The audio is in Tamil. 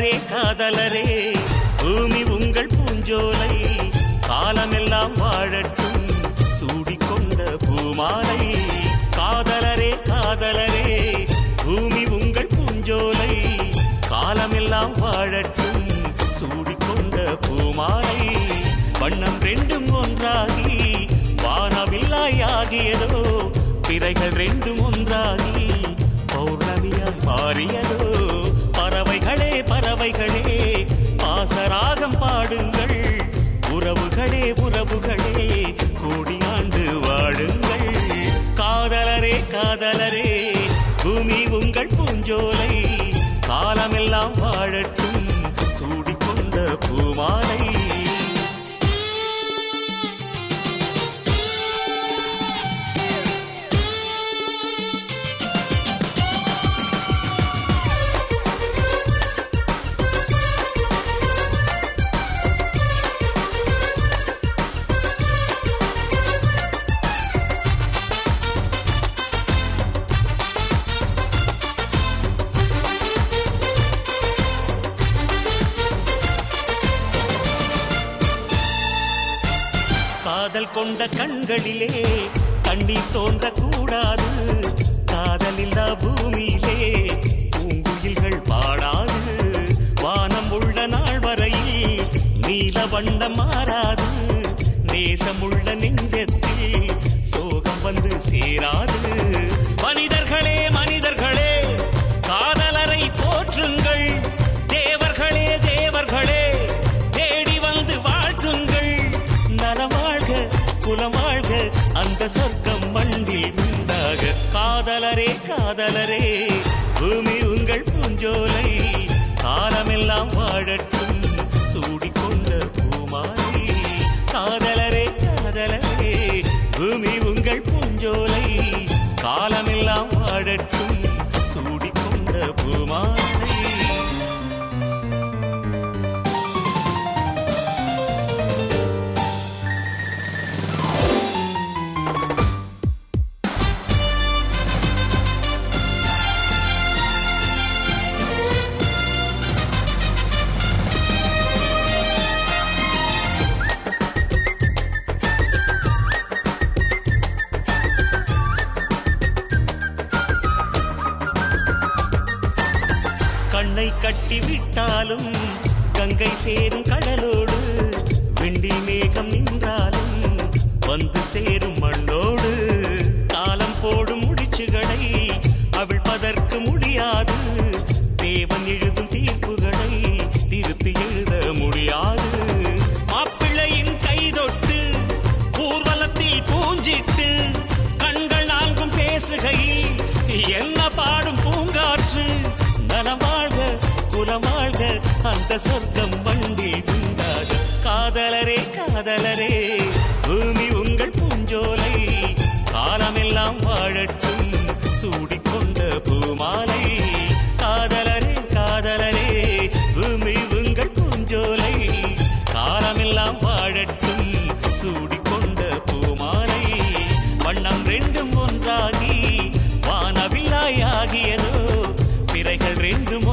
காதலரே காதலரே பூமி உங்கள் பூஞ்சோலை காலமெல்லாம் வாழட்டும் சூடிக்கொண்ட பூமாலை காதலரே காதலரே பூமி உங்கள் பூஞ்சோலை காலமெல்லாம் வாழட்டும் சூடிக்கொண்ட பூமாலை வண்ணம் ரெண்டும் ஒன்றாகி வானவில்லாயாகியதோ பிறைகள் ரெண்டும் ஒன்றாகி பௌர்ணமியால் மாறியதோ பறவைகளே பறவைகளே பாசராகம் பாடுங்கள் உறவுகளே உறவுகளே கோடியாண்டு வாழுங்கள் காதலரே காதலரே பூமி உங்கள் பூஞ்சோலை காலமெல்லாம் வாழட்டும் சூடிக்கொண்ட பூமாலை காதல் கொண்ட கண்களிலே கண்ணீர் தோன்றக்கூடாது காதலில்லா பூமியிலே பூங்குயில்கள் பாடாது வானம் உள்ள நாள் வரையில் நீல வண்ணம் மாறாது நேசமுள்ள நெஞ்சத்தில் சோகம் வந்து சேராது மனிதர்களே மனிதர்களே காதலரை போற்றுங்கள் தேவர்களே தேவர்களே தேடி வந்து வாழ்த்துங்கள் நலவாழ்க குலவாழ்க அந்த சொர்க்கம் மண்ணில் உண்டாக காதலரே காதலரே பூமி உங்கள் பூஞ்சோலை காலமெல்லாம் வாழட்டும் சூடிக்கொண்ட பூமாலை காதலரே காதலரே பூமி உங்கள் பூஞ்சோலை காலமெல்லாம் வாழட்டும் சூடிக்கொண்ட பூமாலை கண்ணை கட்டி விட்டாலும் கங்கை சேரும் கடலோடு வெண்டி மேகம் நின்றாலும் வந்து சேரும் மண்ணோடு காலம் போடும் முடிச்சுகளை அவிழ்ப்பதற்கு முடியாது தேவன் எழுதும் தீர்ப்புகளை திருத்தி எழுத முடியாது மாப்பிள்ளையின் கைதொட்டு ஊர்வலத்தில் பூஞ்சிட்டு கண்கள் நான்கும் பேசுகையில் என்ன பாடும் பூங்காற்று நலவாழ்க குலவாழ்க அந்த சொர்க்கம் மண்ணில் உண்டாக காதலரே காதலரே பூமி உங்கள் பூஞ்சோலை காலமெல்லாம் வாழட்டும் சூடிக்கொண்ட பூமாலை காதலரே காதலரே பூமி உங்கள் பூஞ்சோலை காலமெல்லாம் வாழட்டும் சூடிக்கொண்ட பூமாலை வண்ணம் ரெண்டும் ஒன்றாகி வானவில்லாயாகியதோ பிறைகள் ரெண்டும்